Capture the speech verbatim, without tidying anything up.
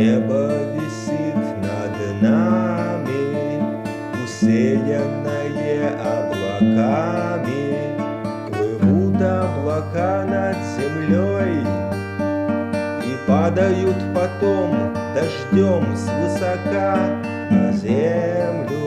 Небо висит над нами, усеянное облаками. Плывут облака над землей и падают потом дождем свысока на землю.